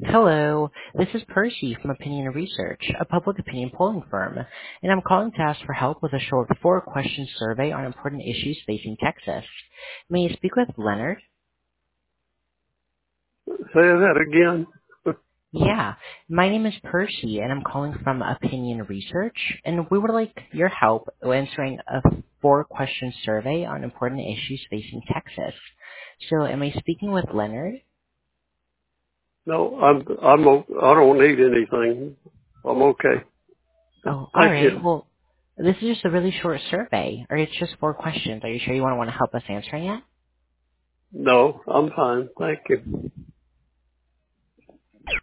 Hello, this is Percy from Opinion Research, a public opinion polling firm, and I'm calling to ask for help with a short four-question survey on important issues facing Texas. May I speak with Leonard? Say that again. Yeah, my name is Percy, and I'm calling from Opinion Research, and we would like your help answering a four-question survey on important issues facing Texas. So, am I speaking with Leonard? No, I don't need anything. I'm okay. Oh, all Thank right. you. Well, this is just a really short survey, or it's just four questions. Are you sure you want to help us answering it? No, I'm fine. Thank you.